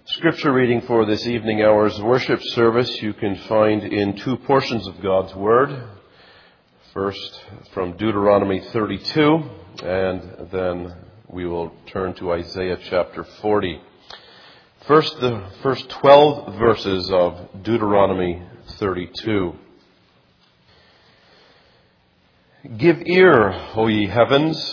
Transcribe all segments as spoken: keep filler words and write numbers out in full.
Scripture reading for this evening hour's worship service you can find in two portions of God's Word. First from Deuteronomy thirty-two, and then we will turn to Isaiah chapter forty. First, the first twelve verses of Deuteronomy thirty-two. Give ear, O ye heavens,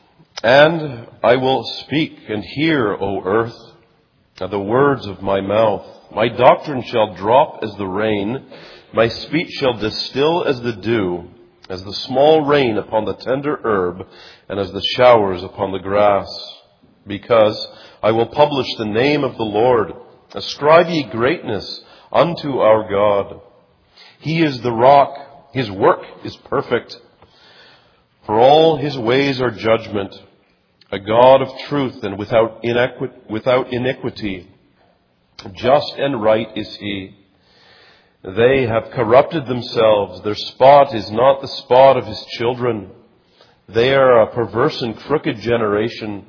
and I will speak, and hear, O earth, the words of my mouth. My doctrine shall drop as the rain, my speech shall distill as the dew, as the small rain upon the tender herb, and as the showers upon the grass. Because I will publish the name of the Lord. Ascribe ye greatness unto our God. He is the rock, his work is perfect. For all his ways are judgment, a God of truth and without inequi- without iniquity. Just and right is he. They have corrupted themselves. Their spot is not the spot of his children. They are a perverse and crooked generation.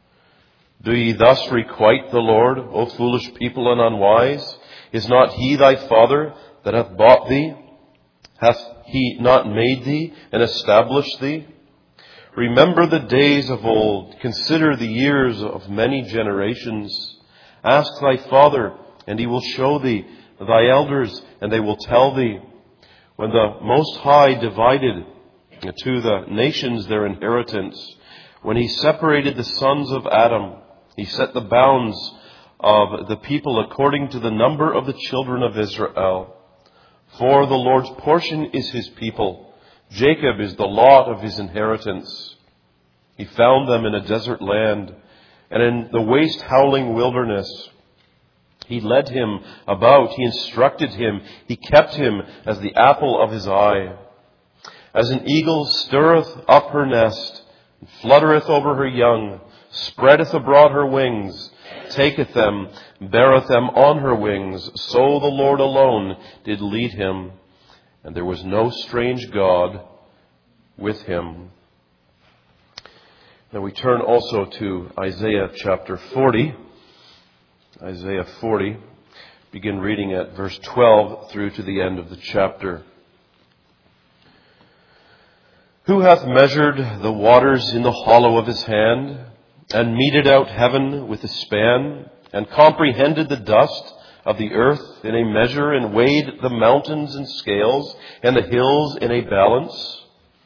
Do ye thus requite the Lord, O foolish people and unwise? Is not he thy father that hath bought thee? Hath he not made thee and established thee? Remember the days of old. Consider the years of many generations. Ask thy father, and he will show thee, thy elders, and they will tell thee. When the Most High divided to the nations their inheritance, when he separated the sons of Adam, he set the bounds of the people according to the number of the children of Israel. For the Lord's portion is his people. Jacob is the lot of his inheritance. He found them in a desert land and in the waste howling wilderness. He led him about. He instructed him. He kept him as the apple of his eye. As an eagle stirreth up her nest, and fluttereth over her young, spreadeth abroad her wings, taketh them, beareth them on her wings, so the Lord alone did lead him. And there was no strange God with him. Now we turn also to Isaiah chapter forty. Isaiah forty. Begin reading at verse twelve through to the end of the chapter. Who hath measured the waters in the hollow of his hand, and meted out heaven with a span, and comprehended the dust of the earth in a measure, and weighed the mountains in scales, and the hills in a balance?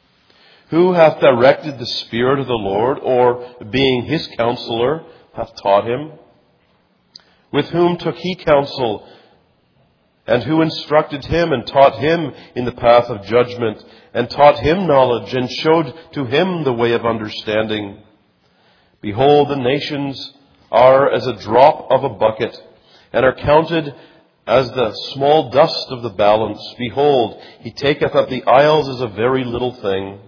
Who hath directed the Spirit of the Lord, or being his counselor, hath taught him? With whom took he counsel, and who instructed him, and taught him in the path of judgment, and taught him knowledge, and showed to him the way of understanding? Behold, the nations are as a drop of a bucket, and are counted as the small dust of the balance. Behold, he taketh up the isles as a very little thing.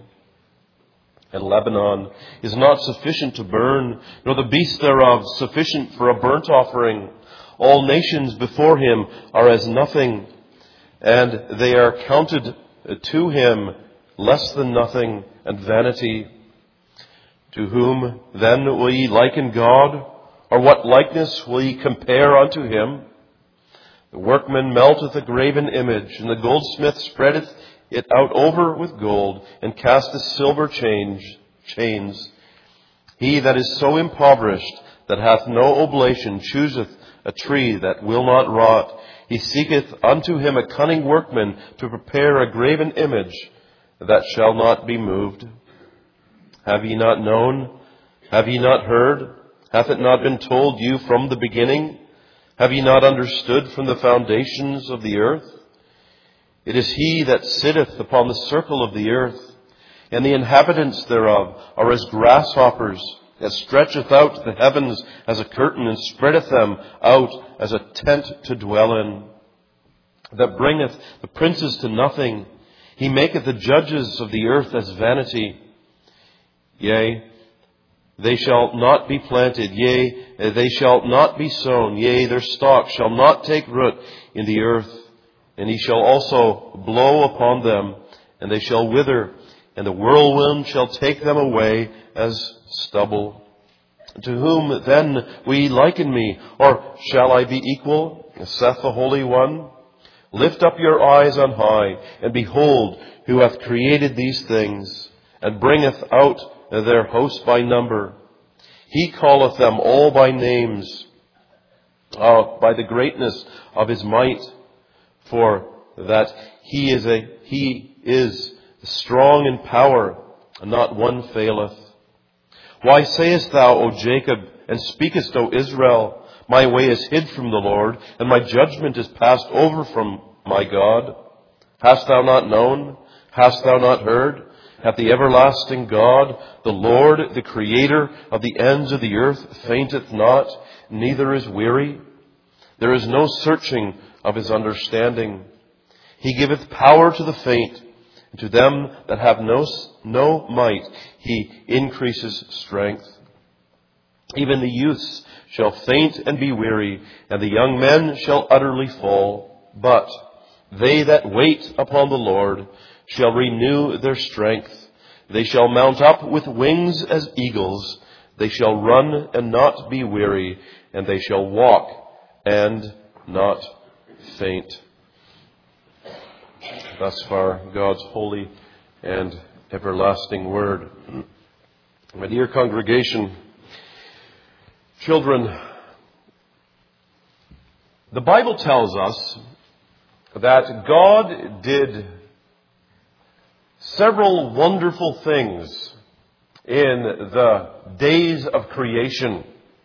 And Lebanon is not sufficient to burn, nor the beasts thereof sufficient for a burnt offering. All nations before him are as nothing, and they are counted to him less than nothing and vanity. To whom then will ye liken God? Or what likeness will ye compare unto him? The workman melteth a graven image, and the goldsmith spreadeth it out over with gold, and casteth silver change, chains. He that is so impoverished that hath no oblation chooseth a tree that will not rot. He seeketh unto him a cunning workman to prepare a graven image that shall not be moved. Have ye not known? Have ye not heard? Hath it not been told you from the beginning? Have ye not understood from the foundations of the earth? It is he that sitteth upon the circle of the earth, and the inhabitants thereof are as grasshoppers, that stretcheth out the heavens as a curtain, and spreadeth them out as a tent to dwell in, that bringeth the princes to nothing. He maketh the judges of the earth as vanity. Yea, they shall not be planted, yea, they shall not be sown, yea, their stalk shall not take root in the earth. And he shall also blow upon them, and they shall wither, and the whirlwind shall take them away as stubble. To whom then will ye liken me? Or shall I be equal? Saith the Holy One. Lift up your eyes on high, and behold, who hath created these things, and bringeth out their host by number. He calleth them all by names, uh, by the greatness of his might, for that he is a he is strong in power, and not one faileth. Why sayest thou, O Jacob, and speakest, O Israel, my way is hid from the Lord, and my judgment is passed over from my God? Hast thou not known? Hast thou not heard? Hath the everlasting God, the Lord, the Creator of the ends of the earth, fainteth not, neither is weary? There is no searching of his understanding. He giveth power to the faint, and to them that have no, no might he increases strength. Even the youths shall faint and be weary, and the young men shall utterly fall. But they that wait upon the Lord shall renew their strength. They shall mount up with wings as eagles. They shall run and not be weary, and they shall walk and not faint. Thus far, God's holy and everlasting word. My dear congregation, children, the Bible tells us that God did several wonderful things in the days of creation.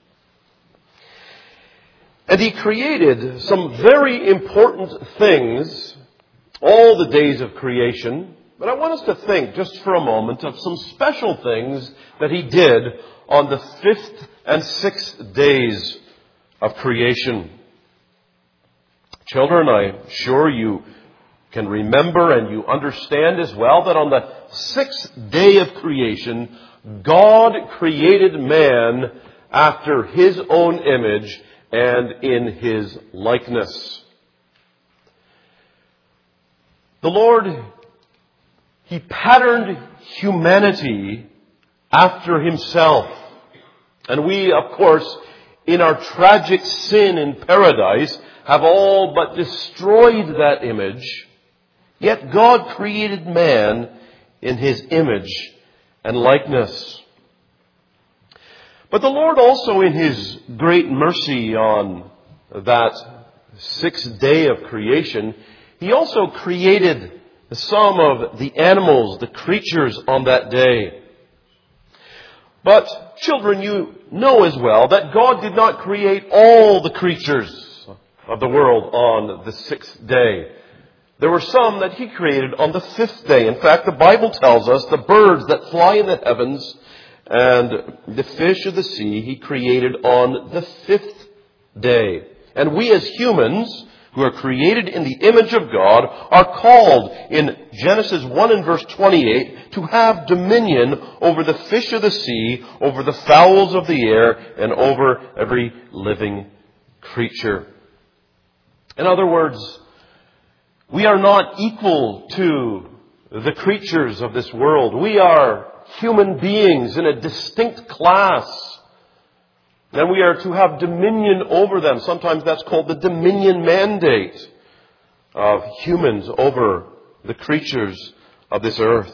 And he created some very important things all the days of creation. But I want us to think just for a moment of some special things that he did on the fifth and sixth days of creation. Children, I'm sure you can remember and you understand as well that on the sixth day of creation, God created man after his own image and in his likeness. The Lord, he patterned humanity after himself. And we, of course, in our tragic sin in paradise, have all but destroyed that image. Yet God created man in his image and likeness. But the Lord also, in his great mercy on that sixth day of creation, he also created some of the animals, the creatures on that day. But children, you know as well that God did not create all the creatures of the world on the sixth day. There were some that he created on the fifth day. In fact, the Bible tells us the birds that fly in the heavens and the fish of the sea he created on the fifth day. And we as humans, who are created in the image of God, are called in Genesis one and verse twenty-eight to have dominion over the fish of the sea, over the fowls of the air, and over every living creature. In other words, we are not equal to the creatures of this world. We are human beings in a distinct class. And we are to have dominion over them. Sometimes that's called the dominion mandate of humans over the creatures of this earth.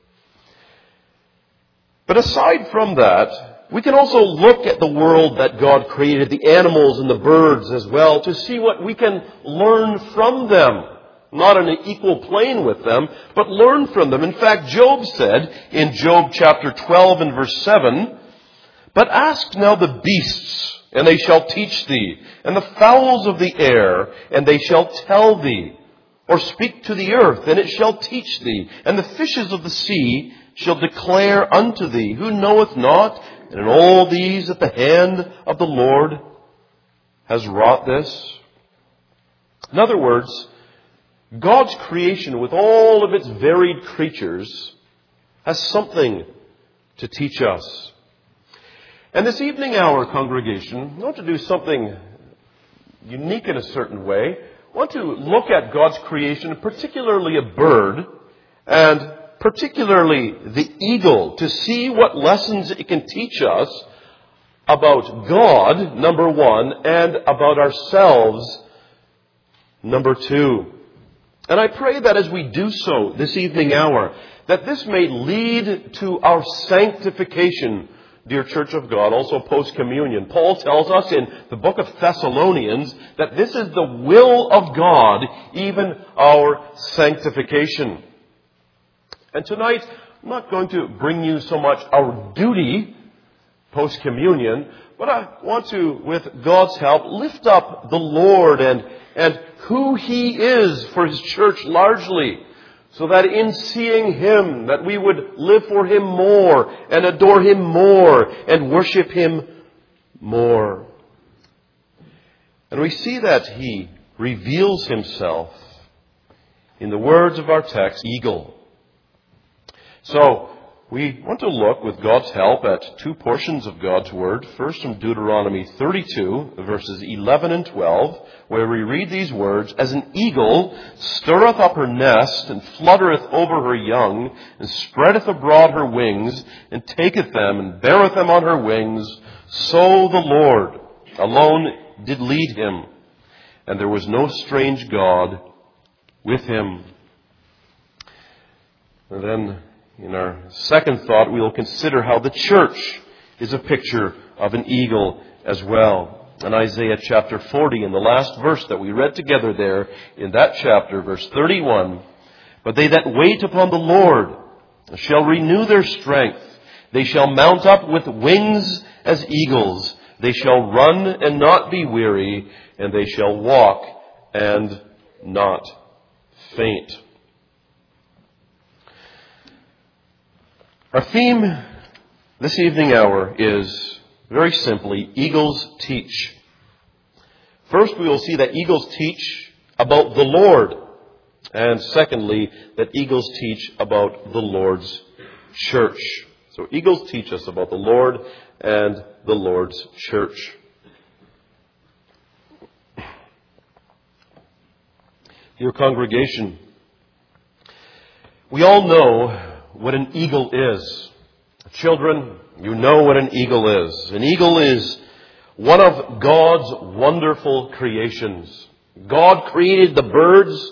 But aside from that, we can also look at the world that God created, the animals and the birds as well, to see what we can learn from them. Not on an equal plane with them, but learn from them. In fact, Job said in Job chapter twelve and verse seven, "But ask now the beasts, and they shall teach thee, and the fowls of the air, and they shall tell thee. Or speak to the earth, and it shall teach thee, and the fishes of the sea shall declare unto thee. Who knoweth not? And in all these that the hand of the Lord has wrought this." In other words, God's creation with all of its varied creatures has something to teach us. And this evening hour, congregation, I want to do something unique in a certain way. I want to look at God's creation, particularly a bird, and particularly the eagle, to see what lessons it can teach us about God, number one, and about ourselves, number two. And I pray that as we do so this evening hour, that this may lead to our sanctification, dear Church of God, also post-communion. Paul tells us in the book of Thessalonians that this is the will of God, even our sanctification. And tonight, I'm not going to bring you so much our duty post-communion, but I want to, with God's help, lift up the Lord and, and who He is for His church largely, so that in seeing Him, that we would live for Him more and adore Him more and worship Him more. And we see that He reveals Himself in the words of our text, eagle. So, we want to look, with God's help, at two portions of God's Word. First, from Deuteronomy thirty-two, verses eleven and twelve, where we read these words, "As an eagle stirreth up her nest, and fluttereth over her young, and spreadeth abroad her wings, and taketh them, and beareth them on her wings, so the Lord alone did lead him, and there was no strange God with him." And then, in our second thought, we will consider how the church is a picture of an eagle as well. In Isaiah chapter forty, in the last verse that we read together there, in that chapter, verse thirty-one, "But they that wait upon the Lord shall renew their strength. They shall mount up with wings as eagles. They shall run and not be weary, and they shall walk and not faint." Our theme this evening hour is, very simply, eagles teach. First, we will see that eagles teach about the Lord. And secondly, that eagles teach about the Lord's church. So eagles teach us about the Lord and the Lord's church. Dear congregation, we all know what an eagle is. Children, you know what an eagle is. An eagle is one of God's wonderful creations. God created the birds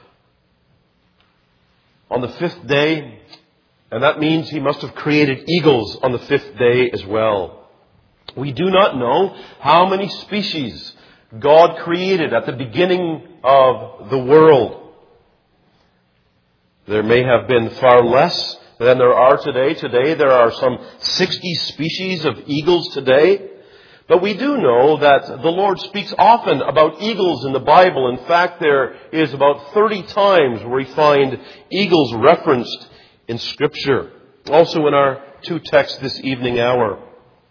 on the fifth day, and that means He must have created eagles on the fifth day as well. We do not know how many species God created at the beginning of the world. There may have been far less than there are today. Today there are some sixty species of eagles today. But we do know that the Lord speaks often about eagles in the Bible. In fact, there is about thirty times where we find eagles referenced in Scripture. Also in our two texts this evening hour.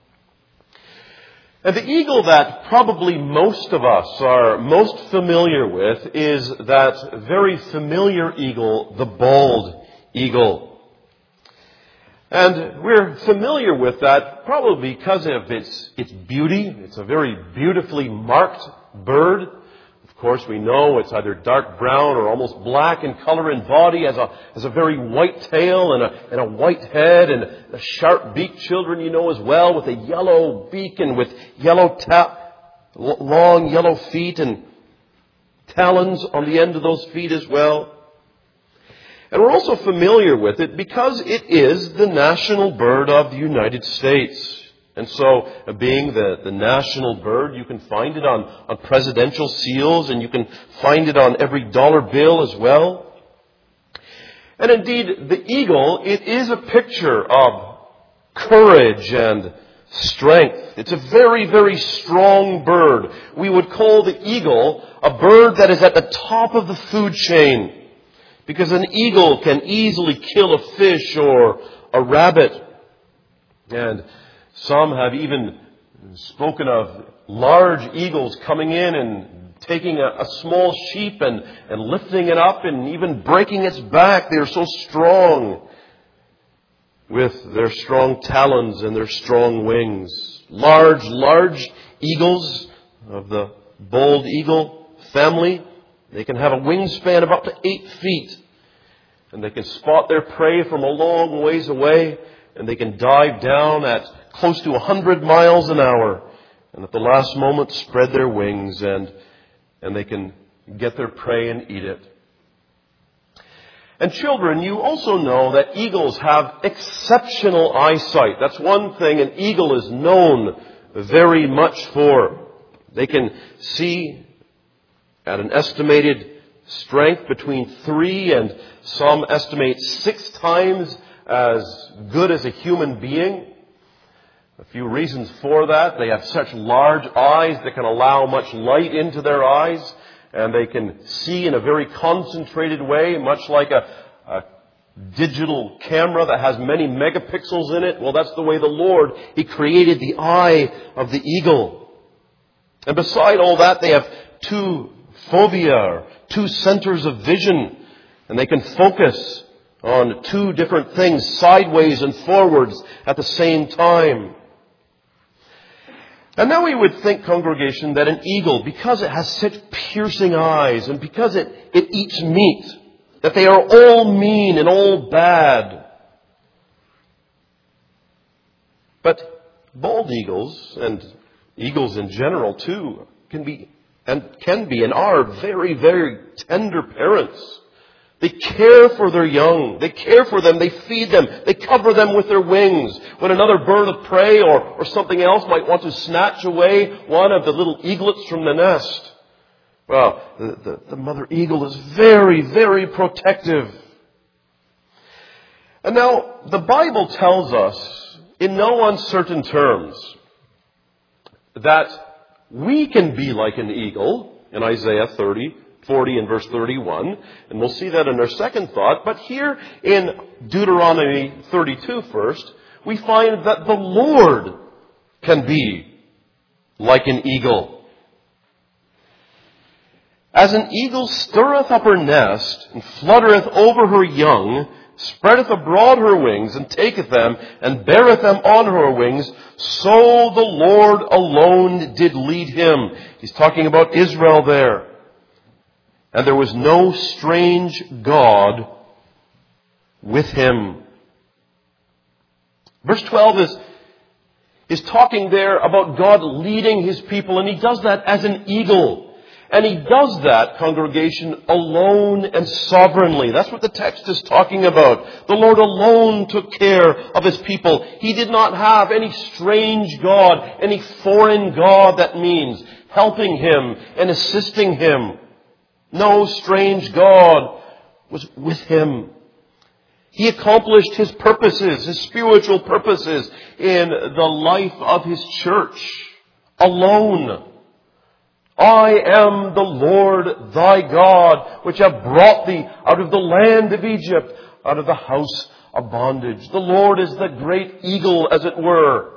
And the eagle that probably most of us are most familiar with is that very familiar eagle, the bald eagle. And we're familiar with that probably because of its, its beauty. It's a very beautifully marked bird. Of course, we know it's either dark brown or almost black in color and body, has a, has a very white tail and a, and a white head and a sharp beak, children you know as well, with a yellow beak and with yellow ta- long yellow feet and talons on the end of those feet as well. And we're also familiar with it because it is the national bird of the United States. And so, uh, being the, the national bird, you can find it on, on presidential seals, and you can find it on every dollar bill as well. And indeed, the eagle, it is a picture of courage and strength. It's a very, very strong bird. We would call the eagle a bird that is at the top of the food chain, because an eagle can easily kill a fish or a rabbit. And some have even spoken of large eagles coming in and taking a, a small sheep and, and lifting it up and even breaking its back. They are so strong with their strong talons and their strong wings. Large, large eagles of the bald eagle family, they can have a wingspan of up to eight feet. And they can spot their prey from a long ways away. And they can dive down at close to a hundred miles an hour, and at the last moment spread their wings and, and they can get their prey and eat it. And children, you also know that eagles have exceptional eyesight. That's one thing an eagle is known very much for. They can see at an estimated strength between three and some estimate six times as good as a human being. A few reasons for that. They have such large eyes that can allow much light into their eyes. And they can see in a very concentrated way, much like a, a digital camera that has many megapixels in it. Well, that's the way the Lord, He created the eye of the eagle. And beside all that, they have two fovea, or two centers of vision. And they can focus on two different things, sideways and forwards at the same time. And now we would think, congregation, that an eagle, because it has such piercing eyes and because it, it eats meat, that they are all mean and all bad. But bald eagles, and eagles in general too, can be and can be and are very, very tender parents. They care for their young. They care for them. They feed them. They cover them with their wings. When another bird of prey or, or something else might want to snatch away one of the little eaglets from the nest, well, the, the, the mother eagle is very, very protective. And now, the Bible tells us in no uncertain terms that we can be like an eagle in Isaiah thirty, forty and verse thirty-one, and we'll see that in our second thought. But here in Deuteronomy thirty-two first, we find that the Lord can be like an eagle. As an eagle stirreth up her nest, and fluttereth over her young, spreadeth abroad her wings, and taketh them, and beareth them on her wings, so the Lord alone did lead him. He's talking about Israel there. And there was no strange God with him. Verse twelve is, is talking there about God leading His people, and He does that as an eagle. And He does that, congregation, alone and sovereignly. That's what the text is talking about. The Lord alone took care of His people. He did not have any strange God, any foreign God, that means, helping Him and assisting Him. No strange God was with Him. He accomplished His purposes, His spiritual purposes, in the life of His church alone. I am the Lord thy God, which have brought thee out of the land of Egypt, out of the house of bondage. The Lord is the great eagle, as it were,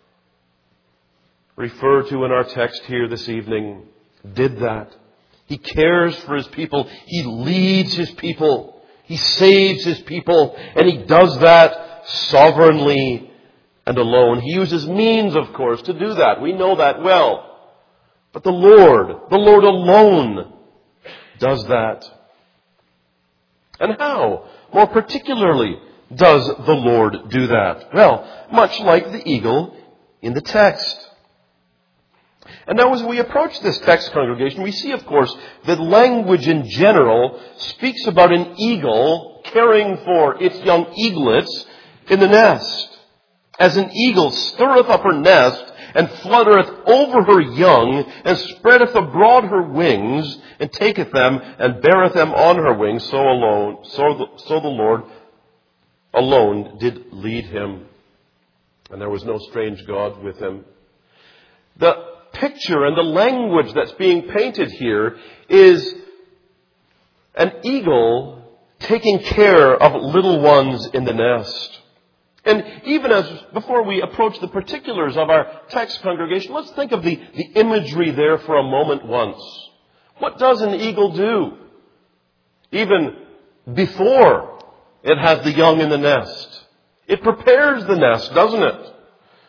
referred to in our text here this evening, did that. He cares for His people. He leads His people. He saves His people. And He does that sovereignly and alone. He uses means, of course, to do that. We know that well. But the Lord, the Lord alone does that. And how, more particularly, does the Lord do that? Well, much like the eagle in the text. And now as we approach this text, congregation, we see, of course, that language in general speaks about an eagle caring for its young eaglets in the nest. As an eagle stirreth up her nest, and fluttereth over her young, and spreadeth abroad her wings, and taketh them, and beareth them on her wings, so alone, so the, so the Lord alone did lead him. And there was no strange God with him. The picture and the language that's being painted here is an eagle taking care of little ones in the nest. And even as, before we approach the particulars of our text, congregation, let's think of the, the imagery there for a moment once. What does an eagle do? Even before it has the young in the nest. It prepares the nest, doesn't it?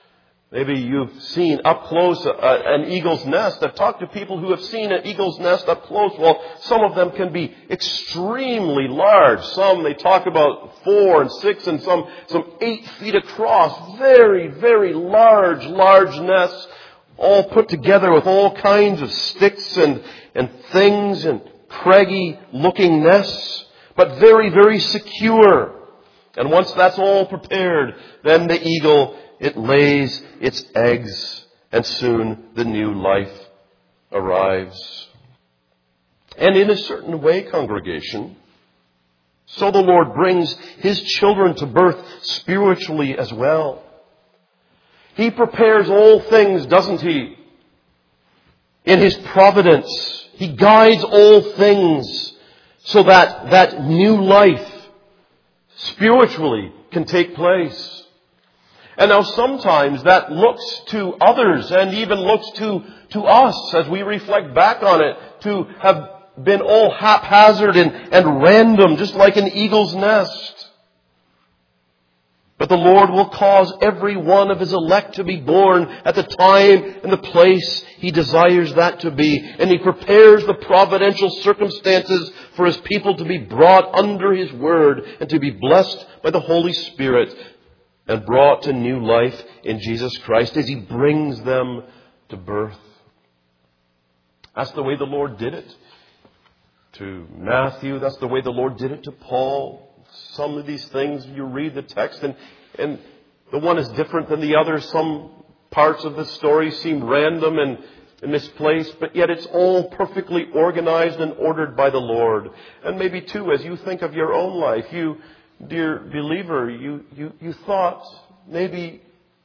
Maybe you've seen up close a, a, an eagle's nest. I've talked to people who have seen an eagle's nest up close. Well, some of them can be extremely large. Some, they talk about four and six and some, some eight feet across. Very, very large, large nests, all put together with all kinds of sticks and, and things and craggy looking nests, but very, very secure. And once that's all prepared, then the eagle, it lays its eggs, and soon the new life arrives. And in a certain way, congregation, so the Lord brings His children to birth spiritually as well. He prepares all things, doesn't He? In His providence, He guides all things so that that new life spiritually can take place. And now sometimes that looks to others and even looks to, to us as we reflect back on it to have been all haphazard and, and random, just like an eagle's nest. But the Lord will cause every one of His elect to be born at the time and the place He desires that to be. And He prepares the providential circumstances for His people to be brought under His word and to be blessed by the Holy Spirit and brought to new life in Jesus Christ as He brings them to birth. That's the way the Lord did it to Matthew. That's the way the Lord did it to Paul. Some of these things, you read the text and, and the one is different than the other. Some parts of the story seem random and, and misplaced, but yet it's all perfectly organized and ordered by the Lord. And maybe too, as you think of your own life, you, dear believer, you, you, you thought maybe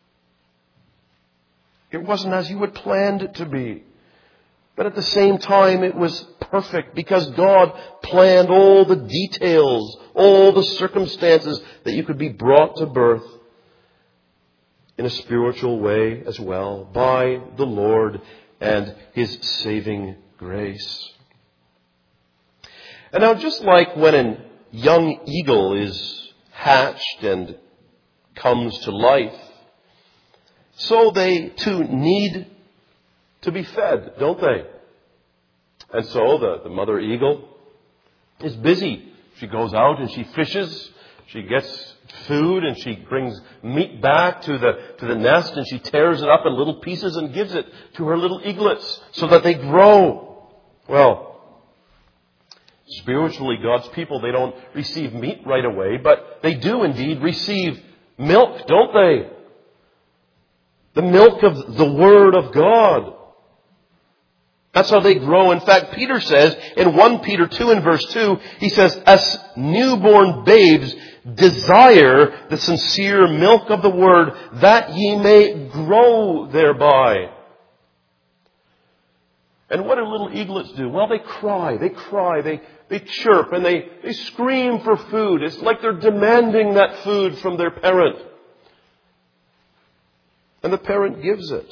it wasn't as you had planned it to be. But at the same time, it was perfect because God planned all the details, all the circumstances that you could be brought to birth in a spiritual way as well by the Lord and His saving grace. And now just like when a young eagle is hatched and comes to life, so they too need to be fed, don't they? And so the, the mother eagle is busy. She goes out and she fishes. She gets food and she brings meat back to the, to the nest and she tears it up in little pieces and gives it to her little eaglets so that they grow. Well, spiritually, God's people, they don't receive meat right away, but they do indeed receive milk, don't they? The milk of the Word of God. That's how they grow. In fact, Peter says in First Peter two and verse two, he says, as newborn babes desire the sincere milk of the Word, that ye may grow thereby. And what do little eaglets do? Well, they cry, they cry, they, they chirp, and they, they scream for food. It's like they're demanding that food from their parent. And the parent gives it.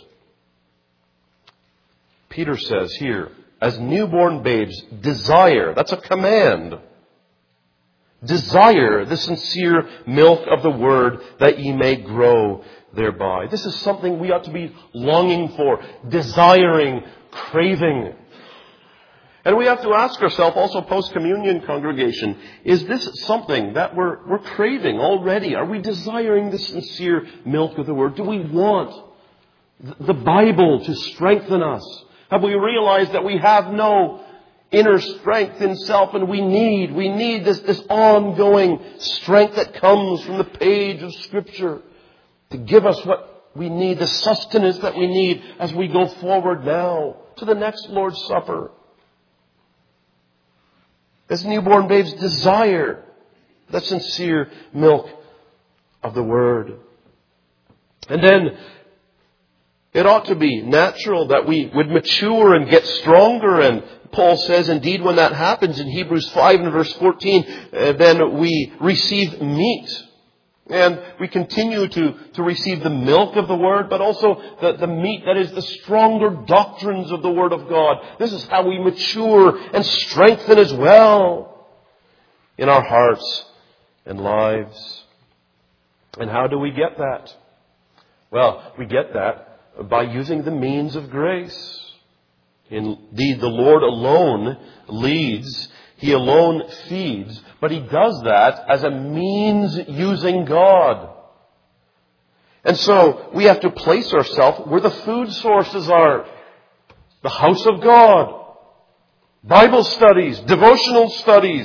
Peter says here, as newborn babes desire, that's a command, desire the sincere milk of the Word that ye may grow thereby. This is something we ought to be longing for, desiring, craving. And we have to ask ourselves, also post-communion congregation, is this something that we're, we're craving already? Are we desiring the sincere milk of the Word? Do we want the Bible to strengthen us? Have we realized that we have no inner strength in self and we need, we need this, this ongoing strength that comes from the page of Scripture to give us what we need, the sustenance that we need as we go forward now to the next Lord's Supper. As newborn babes desire the sincere milk of the Word. And then it ought to be natural that we would mature and get stronger. And Paul says, indeed, when that happens in Hebrews five and verse fourteen, uh, then we receive meat. And we continue to, to receive the milk of the Word, but also the, the meat that is the stronger doctrines of the Word of God. This is how we mature and strengthen as well in our hearts and lives. And how do we get that? Well, we get that by using the means of grace. Indeed, the Lord alone leads. He alone feeds. But He does that as a means using God. And so we have to place ourselves where the food sources are. The house of God. Bible studies. Devotional studies.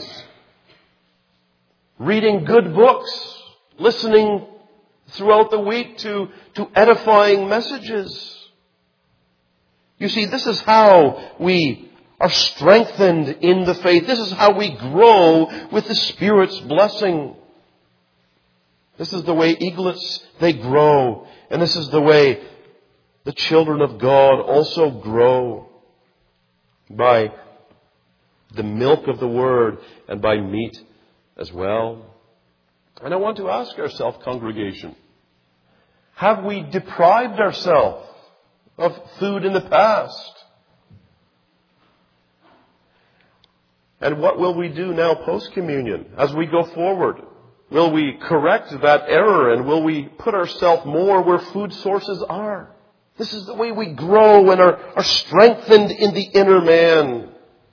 Reading good books. Listening throughout the week to, to edifying messages. You see, this is how we are strengthened in the faith. This is how we grow with the Spirit's blessing. This is the way eaglets, they grow. And this is the way the children of God also grow. By the milk of the Word and by meat as well. And I want to ask ourselves, congregation, have we deprived ourselves of food in the past? And what will we do now post-communion as we go forward? Will we correct that error and will we put ourselves more where food sources are? This is the way we grow and are, are strengthened in the inner man.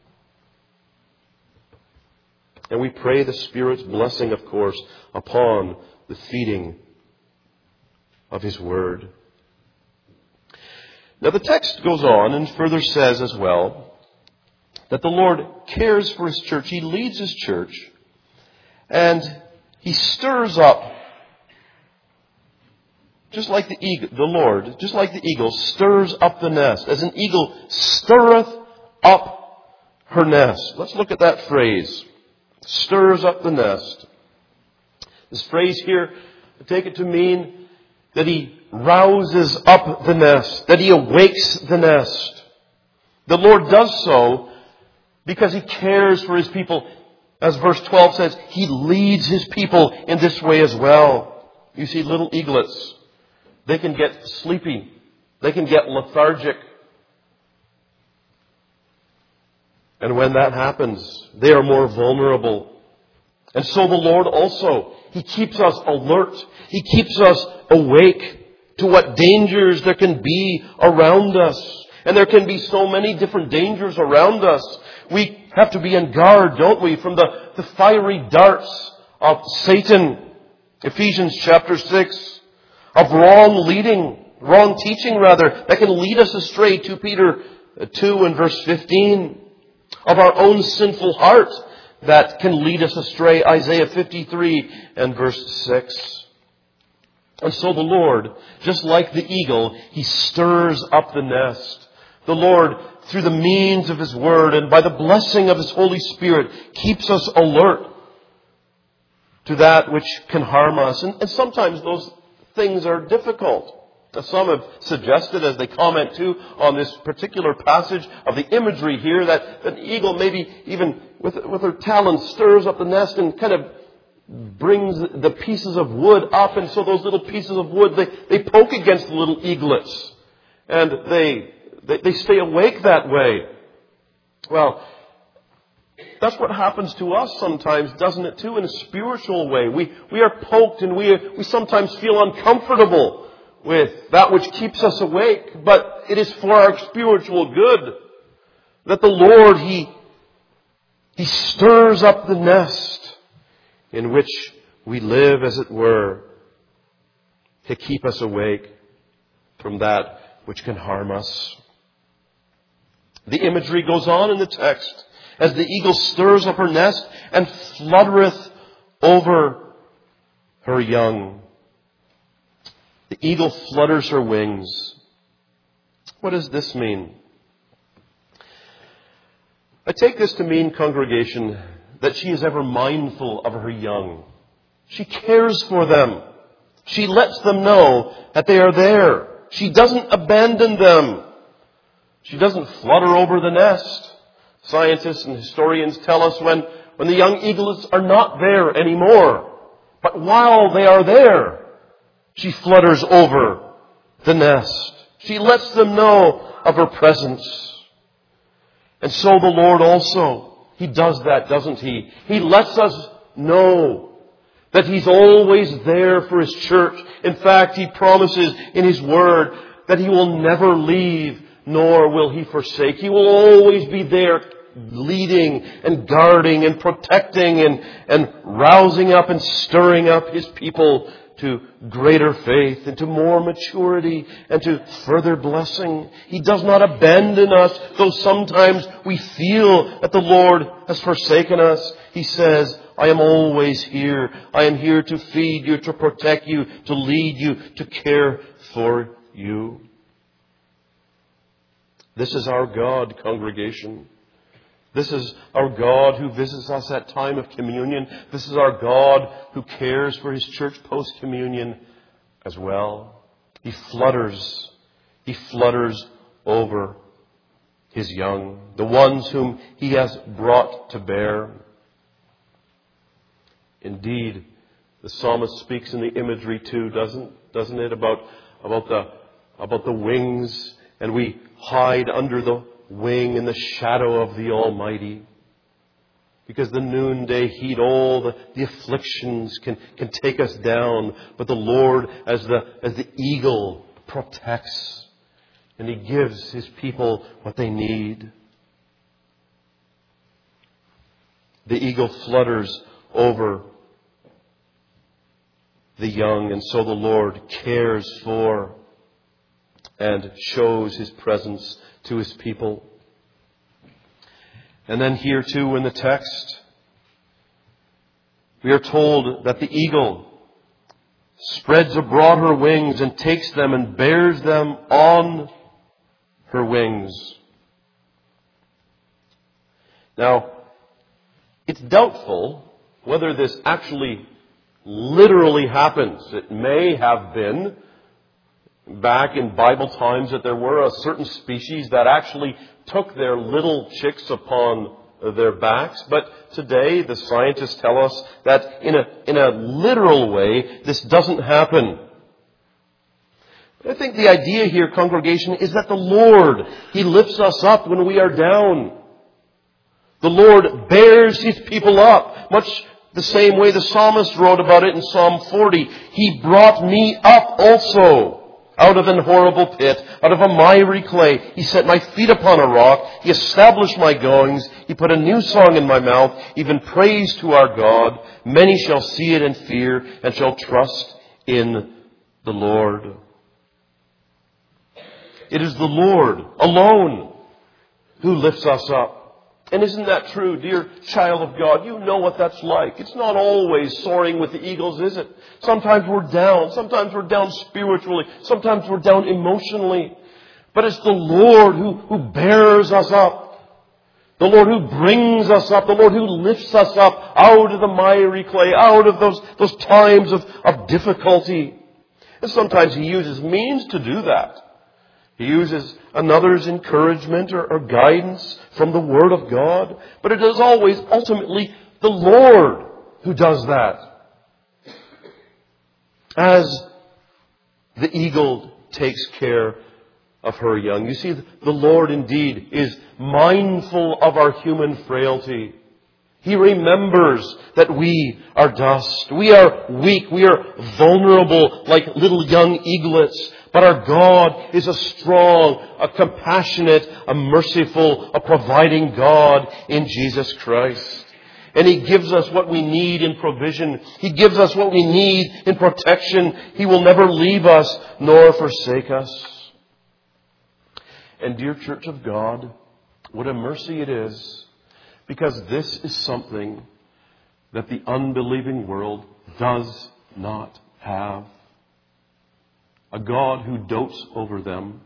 And we pray the Spirit's blessing, of course, upon the feeding of His Word. Now the text goes on and further says as well that the Lord cares for His church. He leads His church and He stirs up, just like the eagle, the Lord, just like the eagle stirs up the nest, as an eagle stirreth up her nest. Let's look at that phrase. Stirs up the nest. This phrase here, I take it to mean that He rouses up the nest, that He awakes the nest. The Lord does so because He cares for His people. As verse twelve says, He leads His people in this way as well. You see, little eaglets, they can get sleepy. They can get lethargic. And when that happens, they are more vulnerable. And so the Lord also, He keeps us alert. He keeps us awake to what dangers there can be around us. And there can be so many different dangers around us. We have to be on guard, don't we, from the, the fiery darts of Satan. Ephesians chapter six. Of wrong leading, wrong teaching rather, that can lead us astray. Second Peter two and verse fifteen. Of our own sinful heart that can lead us astray. Isaiah fifty-three and verse six. And so the Lord, just like the eagle, He stirs up the nest. The Lord, through the means of His Word and by the blessing of His Holy Spirit, keeps us alert to that which can harm us. And, and sometimes those things are difficult. Now, some have suggested, as they comment too, on this particular passage of the imagery here, that an eagle maybe even with, with her talons stirs up the nest and kind of brings the pieces of wood up. And so those little pieces of wood, they, they poke against the little eaglets. And they, they, they stay awake that way. Well, that's what happens to us sometimes, doesn't it too, in a spiritual way. We, we are poked and we, we sometimes feel uncomfortable with that which keeps us awake, but it is for our spiritual good that the Lord, He, He stirs up the nest in which we live, as it were, to keep us awake from that which can harm us. The imagery goes on in the text as the eagle stirs up her nest and fluttereth over her young. The eagle flutters her wings. What does this mean? I take this to mean, congregation, that she is ever mindful of her young. She cares for them. She lets them know that they are there. She doesn't abandon them. She doesn't flutter over the nest. Scientists and historians tell us when, when the young eaglets are not there anymore. But while they are there, she flutters over the nest. She lets them know of her presence. And so the Lord also, He does that, doesn't He? He lets us know That He's always there for His church. In fact, He promises in His Word that He will never leave, nor will He forsake. He will always be there, leading and guarding and protecting and, and rousing up and stirring up His people to greater faith and to more maturity and to further blessing. He does not abandon us, though sometimes we feel that the Lord has forsaken us. He says, I am always here. I am here to feed you, to protect you, to lead you, to care for you. This is our God, congregation. This is our God who visits us at time of communion. This is our God who cares for His church post-communion as well. He flutters. He flutters over His young, the ones whom He has brought to bear. Indeed, the psalmist speaks in the imagery too, doesn't doesn't it, about about the about the wings, and we hide under the wing in the shadow of the Almighty. Because the noonday heat, all the, the afflictions can, can take us down. But the Lord, as the, as the eagle, protects. And He gives His people what they need. The eagle flutters over the young, and so the Lord cares for and shows His presence to His people. And then here too in the text, we are told that the eagle spreads abroad her wings and takes them and bears them on her wings. Now, it's doubtful whether this actually literally happens. It may have been back in Bible times that there were a certain species that actually took their little chicks upon their backs. But today the scientists tell us that in a, in a literal way, this doesn't happen. I think the idea here, congregation, is that the Lord, He lifts us up when we are down. The Lord bears His people up, much the same way the psalmist wrote about it in Psalm forty. He brought me up also out of an horrible pit, out of a miry clay. He set my feet upon a rock. He established my goings. He put a new song in my mouth, even praise to our God. Many shall see it and fear, and shall trust in the Lord. It is the Lord alone who lifts us up. And isn't that true, dear child of God? You know what that's like. It's not always soaring with the eagles, is it? Sometimes we're down. Sometimes we're down spiritually. Sometimes we're down emotionally. But it's the Lord who, who bears us up. The Lord who brings us up. The Lord who lifts us up out of the miry clay, out of those, those times of, of difficulty. And sometimes He uses means to do that. He uses another's encouragement or, or guidance from the Word of God. But it is always ultimately the Lord who does that. As the eagle takes care of her young. You see, the Lord indeed is mindful of our human frailty. He remembers that we are dust. We are weak. We are vulnerable like little young eaglets. But our God is a strong, a compassionate, a merciful, a providing God in Jesus Christ. And He gives us what we need in provision. He gives us what we need in protection. He will never leave us nor forsake us. And dear Church of God, what a mercy it is, because this is something that the unbelieving world does not have. A God who dotes over them.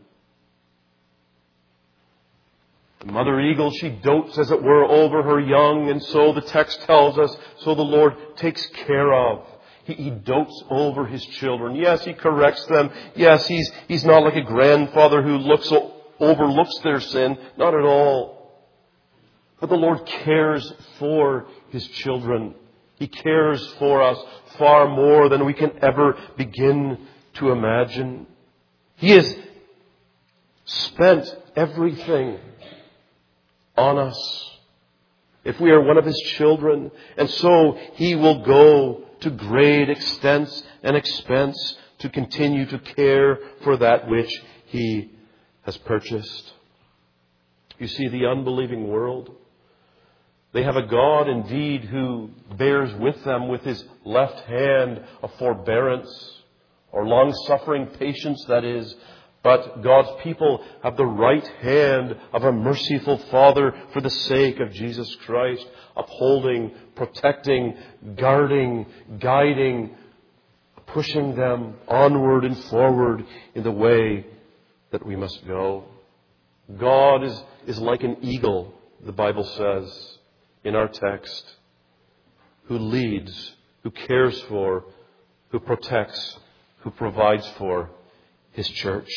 The mother eagle, she dotes, as it were, over her young, and so the text tells us, so the Lord takes care of. He, he dotes over His children. Yes, He corrects them. Yes, He's, he's not like a grandfather who looks overlooks their sin. Not at all. But the Lord cares for His children. He cares for us far more than we can ever begin to imagine. He has spent everything on us. if we are one of His children. And so He will go to great extents and expense to continue to care for that which He has purchased. You see, the unbelieving world, they have a God indeed who bears with them with His left hand of forbearance, or long-suffering patience, that is. But God's people have the right hand of a merciful Father for the sake of Jesus Christ, upholding, protecting, guarding, guiding, pushing them onward and forward in the way that we must go. God is, is like an eagle, the Bible says in our text, who leads, who cares for, who protects, who provides for His church.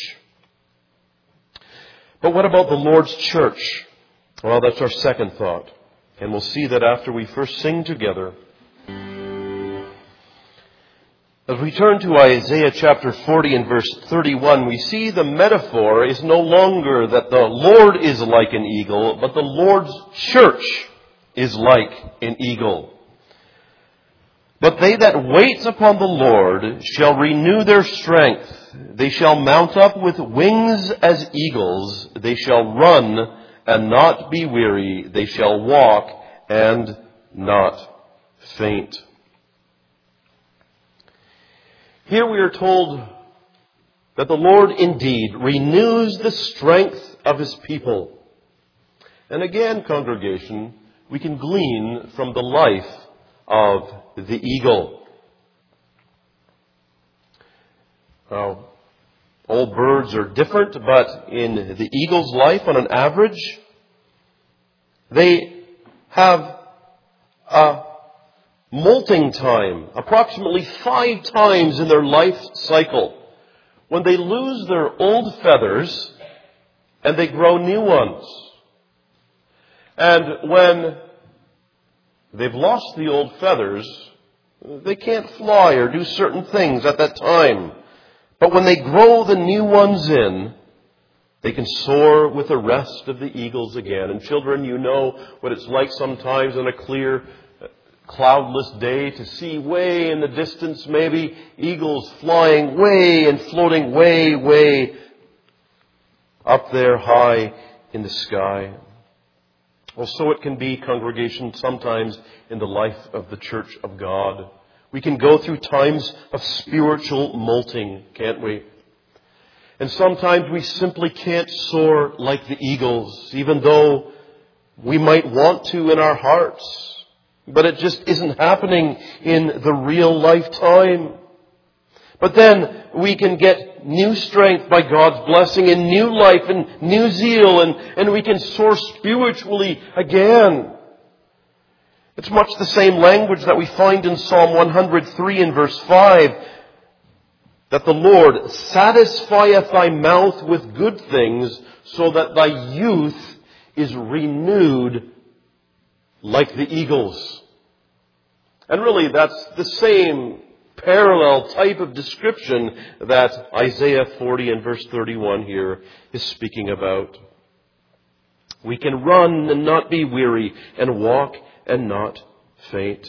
But what about the Lord's church? Well, that's our second thought. And we'll see that after we first sing together. As we turn to Isaiah chapter forty and verse thirty-one, we see the metaphor is no longer that the Lord is like an eagle, but the Lord's church is like an eagle. But they that wait upon the Lord shall renew their strength. They shall mount up with wings as eagles. They shall run and not be weary. They shall walk and not faint. Here we are told that the Lord indeed renews the strength of His people. And again, congregation, we can glean from the life of the eagle. Now, all birds are different, but in the eagle's life, on an average, they have a molting time, approximately five times in their life cycle, when they lose their old feathers and they grow new ones. And when they've lost the old feathers, they can't fly or do certain things at that time. But when they grow the new ones in, they can soar with the rest of the eagles again. And children, you know what it's like sometimes on a clear, cloudless day to see way in the distance maybe eagles flying way and floating way, way up there high in the sky. Well, so it can be, congregation, sometimes in the life of the Church of God. We can go through times of spiritual molting, can't we? And sometimes we simply can't soar like the eagles, even though we might want to in our hearts. But it just isn't happening in the real lifetime. But then we can get new strength by God's blessing and new life and new zeal, and, and we can soar spiritually again. It's much the same language that we find in Psalm one hundred three and verse five, that the Lord satisfieth thy mouth with good things, so that thy youth is renewed like the eagles. And really, that's the same parallel type of description that Isaiah forty and verse thirty-one here is speaking about. We can run and not be weary, and walk and not faint.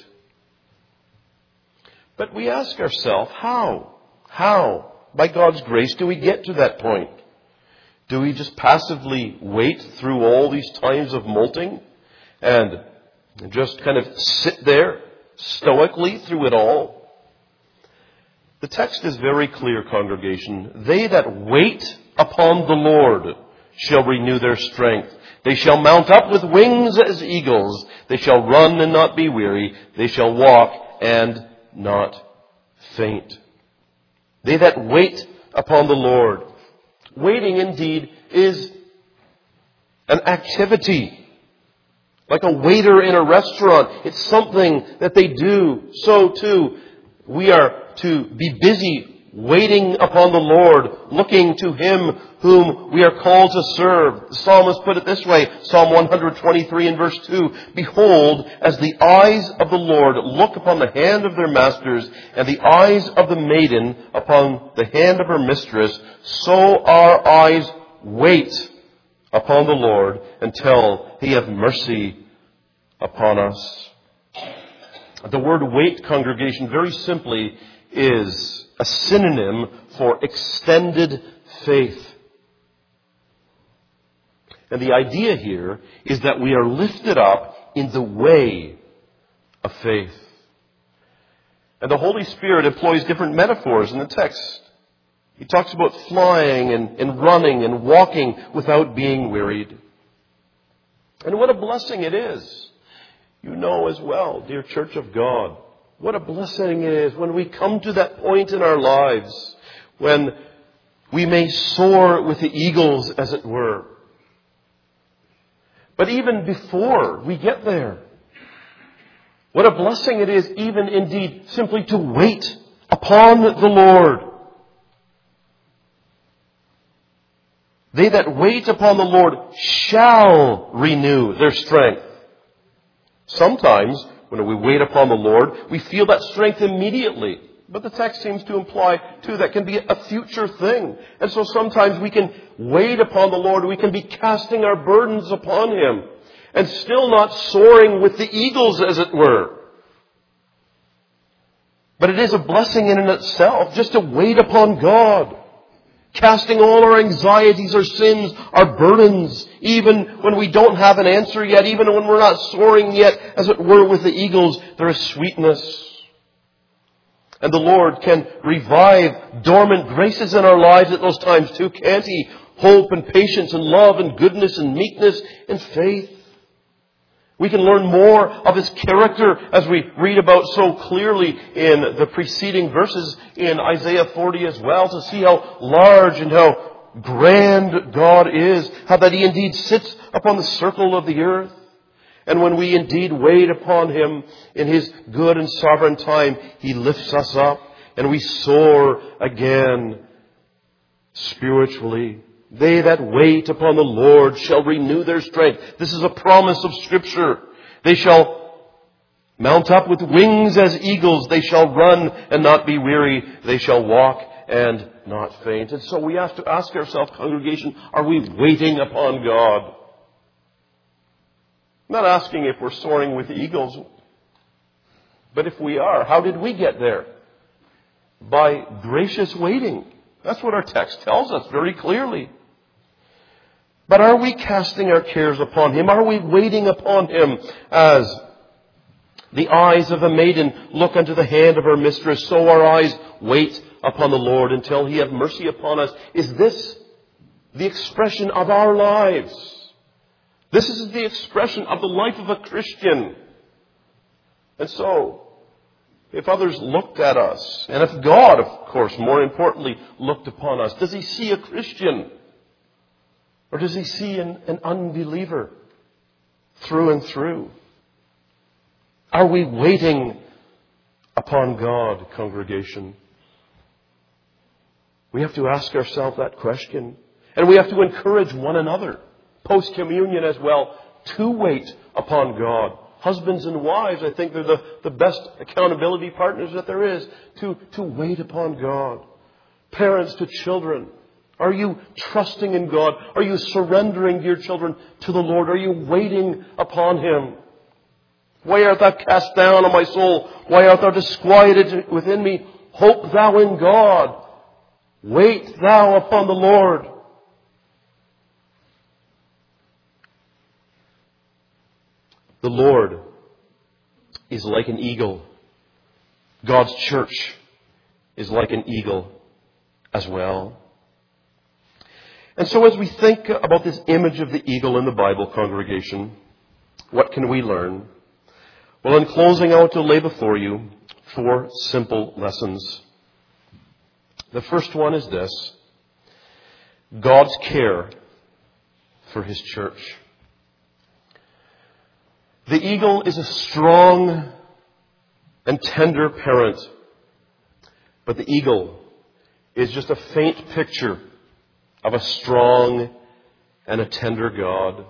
But we ask ourselves, how? How, by God's grace, do we get to that point? Do we just passively wait through all these times of molting and just kind of sit there stoically through it all? The text is very clear, congregation. They that wait upon the Lord shall renew their strength. They shall mount up with wings as eagles. They shall run and not be weary. They shall walk and not faint. They that wait upon the Lord. Waiting indeed is an activity. Like a waiter in a restaurant. It's something that they do. So too, we are to be busy waiting upon the Lord, looking to Him whom we are called to serve. The psalmist put it this way, Psalm one twenty-three and verse two, Behold, as the eyes of the Lord look upon the hand of their masters, and the eyes of the maiden upon the hand of her mistress, so our eyes wait upon the Lord until He have mercy upon us. The word wait, congregation, very simply is a synonym for extended faith. And the idea here is that we are lifted up in the way of faith. And the Holy Spirit employs different metaphors in the text. He talks about flying and, and running and walking without being wearied. And what a blessing it is. You know as well, dear Church of God, what a blessing it is when we come to that point in our lives when we may soar with the eagles, as it were. But even before we get there, what a blessing it is even indeed simply to wait upon the Lord. They that wait upon the Lord shall renew their strength. Sometimes, when we wait upon the Lord, we feel that strength immediately. But the text seems to imply, too, that can be a future thing. And so sometimes we can wait upon the Lord. We can be casting our burdens upon Him and still not soaring with the eagles, as it were. But it is a blessing in and itself just to wait upon God. Casting all our anxieties, our sins, our burdens, even when we don't have an answer yet, even when we're not soaring yet, as it were, with the eagles, there is sweetness. And the Lord can revive dormant graces in our lives at those times too, can't He? Hope and patience and love and goodness and meekness and faith. We can learn more of His character as we read about so clearly in the preceding verses in Isaiah forty as well, to see how large and how grand God is, how that He indeed sits upon the circle of the earth. And when we indeed wait upon Him in His good and sovereign time, He lifts us up and we soar again spiritually. They that wait upon the Lord shall renew their strength. This is a promise of Scripture. They shall mount up with wings as eagles. They shall run and not be weary. They shall walk and not faint. And so we have to ask ourselves, congregation, are we waiting upon God? I'm not asking if we're soaring with eagles, but if we are, how did we get there? By gracious waiting. That's what our text tells us very clearly. But are we casting our cares upon Him? Are we waiting upon Him as the eyes of a maiden look unto the hand of her mistress, so our eyes wait upon the Lord until He have mercy upon us? Is this the expression of our lives? This is the expression of the life of a Christian. And so, if others looked at us, and if God, of course, more importantly, looked upon us, does He see a Christian? Or does He see an, an unbeliever through and through? Are we waiting upon God, congregation? We have to ask ourselves that question. And we have to encourage one another, post-communion as well, to wait upon God. Husbands and wives, I think they're the, the best accountability partners that there is, to, to wait upon God. Parents to children. Are you trusting in God? Are you surrendering, dear children, to the Lord? Are you waiting upon Him? Why art thou cast down, O my soul? Why art thou disquieted within me? Hope thou in God. Wait thou upon the Lord. The Lord is like an eagle. God's church is like an eagle as well. And so as we think about this image of the eagle in the Bible, congregation, what can we learn? Well, in closing, I want to lay before you four simple lessons. The first one is this: God's care for His church. The eagle is a strong and tender parent, but the eagle is just a faint picture of a strong and a tender God.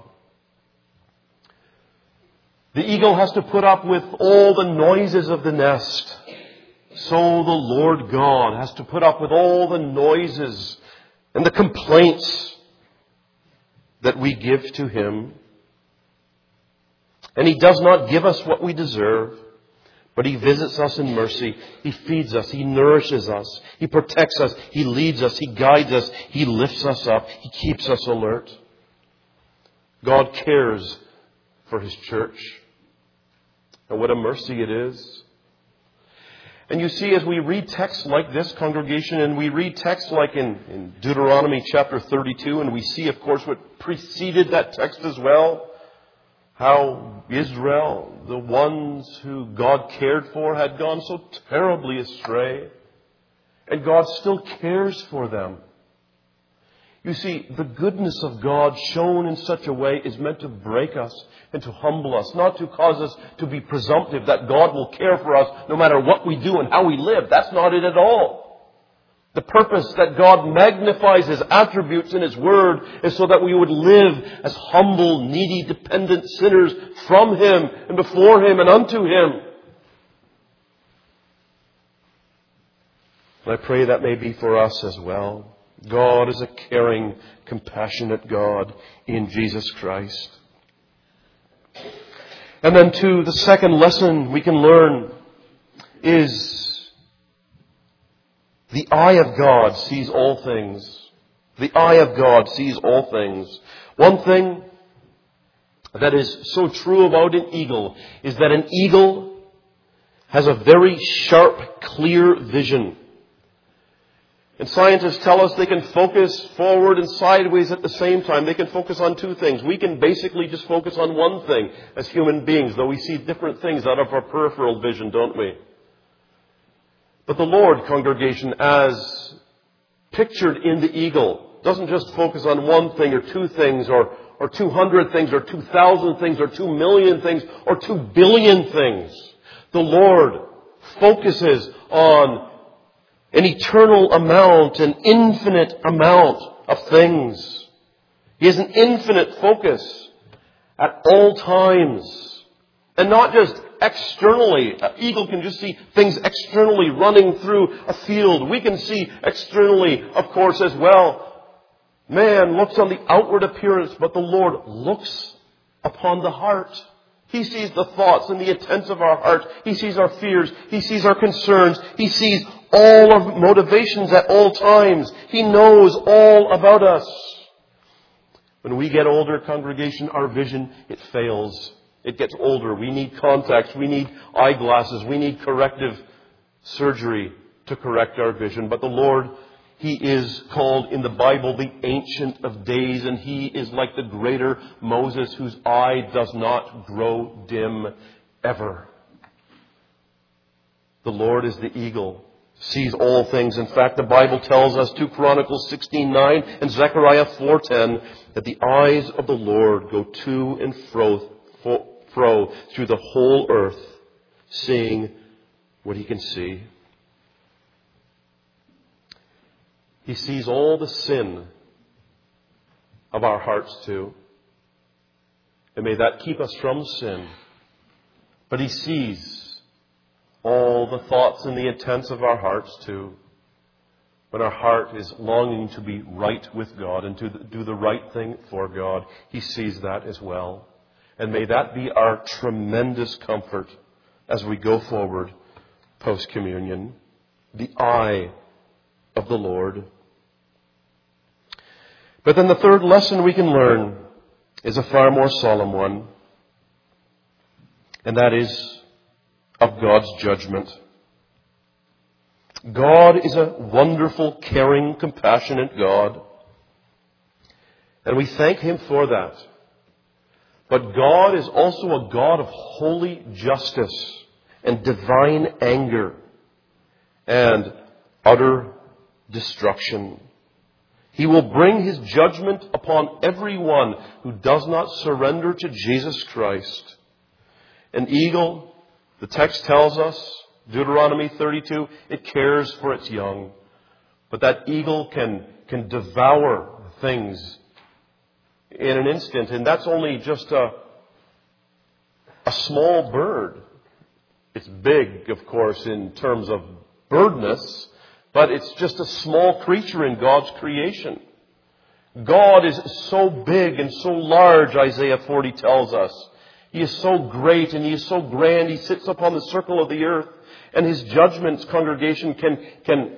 The eagle has to put up with all the noises of the nest. So the Lord God has to put up with all the noises and the complaints that we give to Him. And He does not give us what we deserve, but He visits us in mercy. He feeds us. He nourishes us. He protects us. He leads us. He guides us. He lifts us up. He keeps us alert. God cares for His church. And what a mercy it is. And you see, as we read texts like this, congregation, and we read texts like in, in Deuteronomy chapter thirty-two, and we see, of course, what preceded that text as well, how Israel, the ones who God cared for, had gone so terribly astray. And God still cares for them. You see, the goodness of God shown in such a way is meant to break us and to humble us, not to cause us to be presumptive that God will care for us no matter what we do and how we live. That's not it at all. The purpose that God magnifies His attributes in His Word is so that we would live as humble, needy, dependent sinners from Him and before Him and unto Him. And I pray that may be for us as well. God is a caring, compassionate God in Jesus Christ. And then too, the second lesson we can learn is the eye of God sees all things. The eye of God sees all things. One thing that is so true about an eagle is that an eagle has a very sharp, clear vision. And scientists tell us they can focus forward and sideways at the same time. They can focus on two things. We can basically just focus on one thing as human beings, though we see different things out of our peripheral vision, don't we? But the Lord, congregation, as pictured in the eagle, doesn't just focus on one thing or two things or, or two hundred things or two thousand things or two million things or two billion things. The Lord focuses on an eternal amount, an infinite amount of things. He has an infinite focus at all times. And not just externally. An eagle can just see things externally running through a field. We can see externally, of course, as well. Man looks on the outward appearance, but the Lord looks upon the heart. He sees the thoughts and the intents of our heart. He sees our fears. He sees our concerns. He sees all our motivations at all times. He knows all about us. When we get older, congregation, our vision, it fails. It gets older. We need contacts. We need eyeglasses. We need corrective surgery to correct our vision. But the Lord, He is called in the Bible the Ancient of Days, and He is like the greater Moses whose eye does not grow dim ever. The Lord is the eagle, sees all things. In fact, the Bible tells us, Second Chronicles sixteen nine and Zechariah four ten, that the eyes of the Lord go to and fro, fro through the whole earth, seeing what He can see. He sees all the sin of our hearts too. And may that keep us from sin. But He sees all the thoughts and the intents of our hearts too. When our heart is longing to be right with God and to do the right thing for God, He sees that as well. And may that be our tremendous comfort as we go forward post-communion. The eye of the Lord. But then the third lesson we can learn is a far more solemn one. And that is of God's judgment. God is a wonderful, caring, compassionate God. And we thank Him for that. But God is also a God of holy justice and divine anger and utter destruction. He will bring His judgment upon everyone who does not surrender to Jesus Christ. An eagle, the text tells us, Deuteronomy thirty-two, it cares for its young. But that eagle can, can devour things in an instant. And that's only just a, a small bird. It's big, of course, in terms of birdness. But it's just a small creature in God's creation. God is so big and so large, Isaiah forty tells us. He is so great and He is so grand. He sits upon the circle of the earth. And His judgments, congregation, can, can,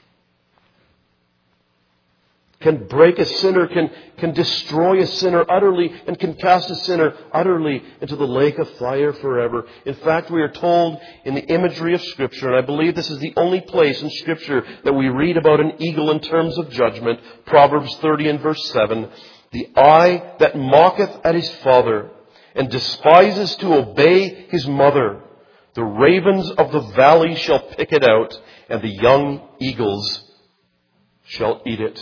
can break a sinner, can, can destroy a sinner utterly, and can cast a sinner utterly into the lake of fire forever. In fact, we are told in the imagery of Scripture, and I believe this is the only place in Scripture that we read about an eagle in terms of judgment, Proverbs thirty and verse seven, the eye that mocketh at his father and despises to obey his mother, the ravens of the valley shall pick it out, and the young eagles shall eat it.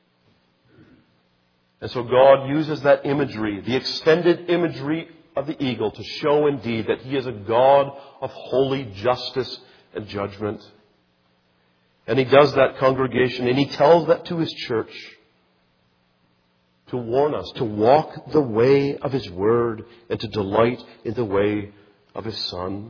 And so God uses that imagery, the extended imagery of the eagle, to show indeed that He is a God of holy justice and judgment. And He does that, congregation, and He tells that to His church to warn us, to walk the way of His Word and to delight in the way of His Son.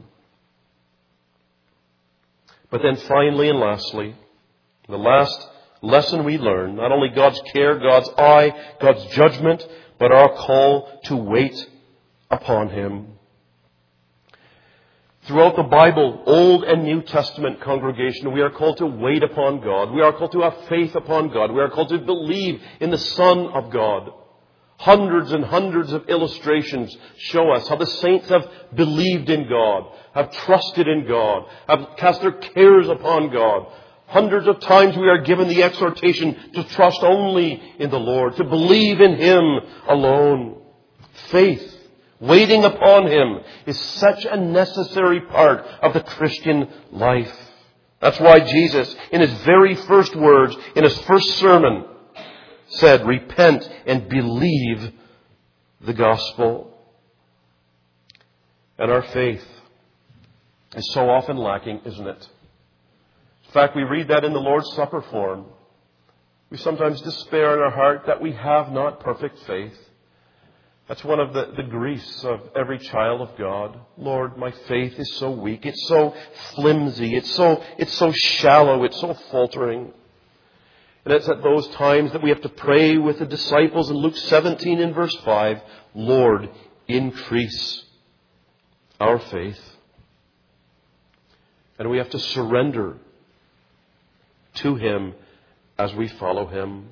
But then finally and lastly, the last lesson we learn, not only God's care, God's eye, God's judgment, but our call to wait upon Him. Throughout the Bible, Old and New Testament, congregation, we are called to wait upon God. We are called to have faith upon God. We are called to believe in the Son of God. Hundreds and hundreds of illustrations show us how the saints have believed in God, have trusted in God, have cast their cares upon God. Hundreds of times we are given the exhortation to trust only in the Lord, to believe in Him alone. Faith, waiting upon Him, is such a necessary part of the Christian life. That's why Jesus, in His very first words, in His first sermon, said, repent and believe the gospel. And our faith is so often lacking, isn't it? In fact, we read that in the Lord's Supper form. We sometimes despair in our heart that we have not perfect faith. That's one of the, the griefs of every child of God. Lord, my faith is so weak. It's so flimsy. It's so, it's so shallow. It's so faltering. And it's at those times that we have to pray with the disciples in Luke seventeen in verse five, Lord, increase our faith. And we have to surrender to Him as we follow Him.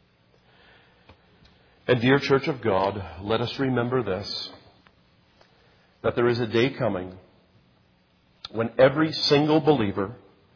And dear Church of God, let us remember this, that there is a day coming when every single believer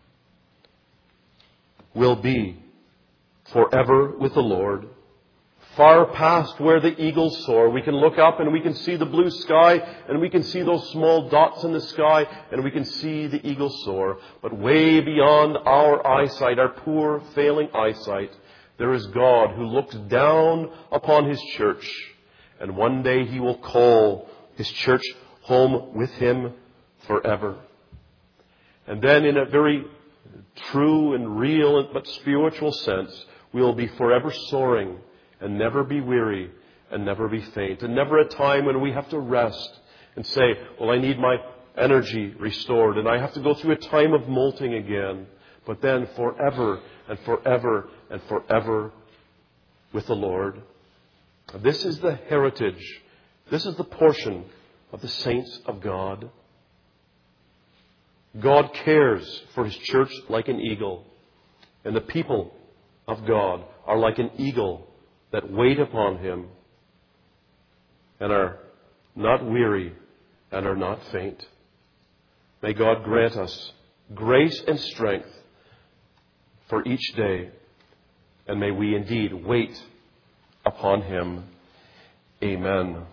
will be forever with the Lord, far past where the eagles soar. We can look up and we can see the blue sky and we can see those small dots in the sky and we can see the eagles soar. But way beyond our eyesight, our poor failing eyesight, there is God who looks down upon His church, and one day He will call His church home with Him forever. And then in a very true and real but spiritual sense, we will be forever soaring and never be weary and never be faint. And never a time when we have to rest and say, well, I need my energy restored and I have to go through a time of molting again. But then forever and forever and forever with the Lord. This is the heritage. This is the portion of the saints of God. God cares for His church like an eagle. And the people of God are like an eagle that wait upon Him and are not weary and are not faint. May God grant us grace and strength for each day, and may we indeed wait upon Him. Amen.